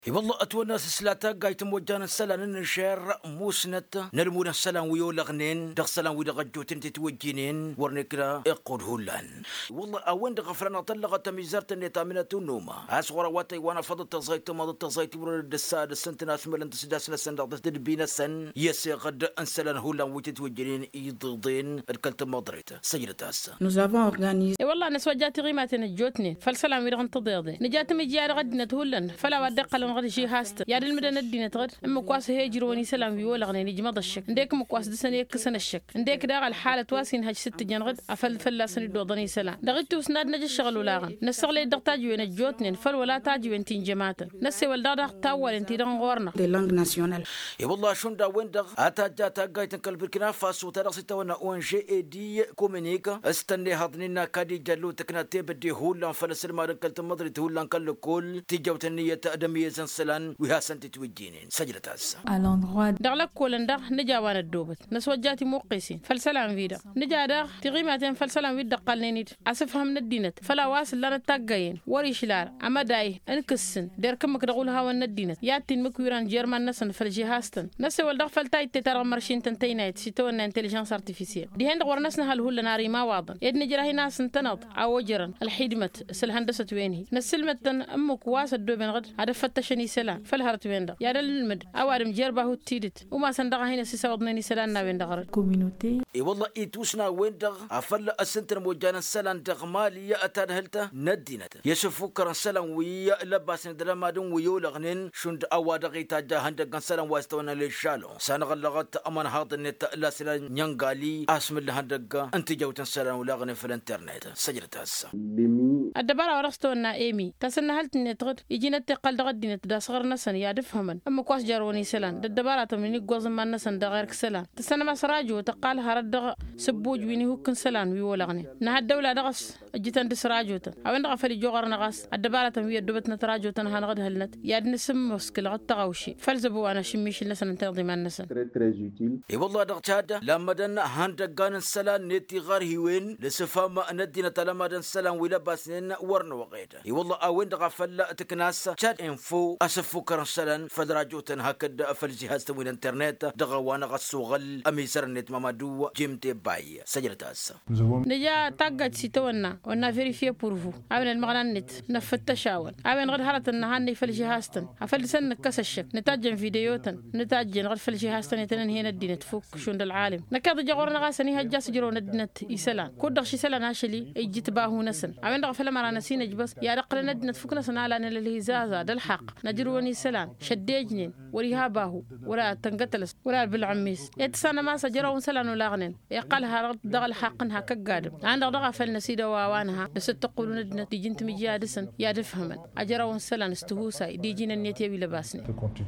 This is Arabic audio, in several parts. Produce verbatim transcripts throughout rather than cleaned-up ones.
اي والله اتونا سلسلة قايت موجانا السلام نشير موسنت نرمونا السلام ويولا غنين دغ السلام ويدا غجوتين تتوجينين ورنكلا اقود هولان والله اوين دغ فرنا طلقة تميزارت اللي تامنة النومة اسغورا واتي وانا فضلت تزايت ما تزايت ورد السادة سنت ناس ملن تسداس لسن دغ تدبينا سن يسي غد انسلان هولان وتتوجينين يضغضين الكلت مضريت سجلت هسه Nous avons organisé. اي والله نسوجات غيماتنا جوتني فالسلام ويدا غنتضيضي نجات مجيار غدنا تهولن فلا ودقل غد شي هاست يا المدن الدين تغد ام كواس هيجروني سلام ويولا غني نجي مضى الشك نديك مكواس دسن يكسن الشك نديك داغ الحاله تواسين هاج ست جن غد افل فلا سن دوضني سلام دغتو سناد نجي شغل ولاغن نسغلي دقتاج وين جوتني فل ولا تاج وين تين جماعه نسي ولدا دغ تاول انت دغ غورنا des langues nationales. اي والله شون دا وين دغ اتا جاتا قايت كل بركنا فاسو ترى تونا اون جي اي دي كومينيكا استني هضنينا كادي جلو تكنا تبدي هولان فلسل ما كلت مدري هولان كل كل تجوت النيه ادميه سنسلان وها سنت توجينين سجلت هسه À l'endroit دغلك كولن دغ نجا وانا الدوبت نسوجاتي موقسين فالسلام فيدا نجا دغ تغيماتين فالسلام ويدا قالنينيت اسفهم ندينت فلا واصل لنا تاغاين وري شلار اما داي انكسن دير كمك دغولها ون ندينت ياتين مكويران جيرمان نسن فالجهاستن نسي ولدغ فالتاي تتر مرشين تنتينايت سيتون انتليجنس ارتفيسيال دي هند ورنسنا هل هول ناري ما واضن يدني جراهي ناس تنط اوجرن الحيدمت سل هندسه وينهي نسلمتن امك واس الدوبن غد هذا فتشني سلام فالهرت وين دغ يا المد اوارم جيربا هو تيدت وما سندغ هنا سيسودني سلام وين دغ communauté. اي والله ايتوسنا وين دغ افل السنتر موجانا السلام دغ مالية اتان هلتا ندينت يسفو كرن سلام ويا لباس ندرما دون ويولا غنين شند اوا دغي تاجا هندغ سلام واستونا للشالو سنغلغت امان هاض النت لا سلام نيانغالي اسم اللي هندغ انت جوتن سلام ولا غني في الانترنت سجلت هسه الدبارة ورستونا ايمي تسنى هلت نتغد يجينا تقل دغد دينت دا صغر نسن يا دفهمن اما كواس جاروني سلام الدبارة تمني غوز ما نسن دا غيرك سلام تسنى ما سراجو تقال هرد دغ سبوج ويني هوكن سلام وي ولا غني نها الدولة دغس جيتن دسراجو تن او دغ فري جوغر نغاس الدبارة تموي دوبت نتراجو تن هنغد هلنت يا نسم مسكل غد تغوشي فلزبو انا شميش لسن تقضي ما نسن اي والله دغ تشادا لما دن هندغان السلام نتي غار هيوين لسفام ندينا تلما دن السلام ولباسن ورن وقيته اي والله اوين دغ فلا تكناس تشات انفو اسفو كرن سلام فدراجوتن هكذا فالجهاز تمويل الانترنت دغ وانا غسوغل اميسر نت مامادو جيمتي باي سجلت هسه نجا تاغات سيتونا ونا فيريفي بور فو عامل المغنى نت نفتشاون عامل غير هرت النهاني فالجهازتن افل سن كسشك نتاجن فيديوتن نتاجن غير فالجهازتن يتنن هنا الدين تفوك شوند العالم نكاد جغورنا غاسني هجاس جرو ندنت يسلان كود شي سلان هاشلي يجي تباهو نسن عامل دغ فلما رانا سينا جبس يا دقل ندنت فوك نسن على ان الهزازه ده الحق نجروني سلان شديجنين وريها باهو ولا تنقتلس ولا بالعميس يتسنى ما سجرون سلان ولا غنن يقالها دغ الحق انها كقادم عند دغ فلنسيده واوانها بس تقولون ندنت دي جنت مجادسن يا دفهمن اجرون سلان استهوسا دي جين النيت يبي لباسني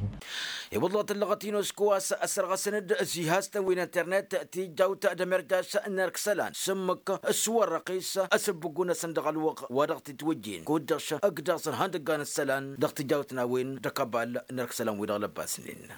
اي والله تلغتينو سكواس اسرغ سند جهاز تمويل انترنت تي جوتا دمرجاس نرك سلان سمك الصور رقيسه اسبقونا صندوق الوق ودغت توجين كودش اقدر هندقان السلان دغت جوتنا وين دكبال نرك سلام وين لباسنين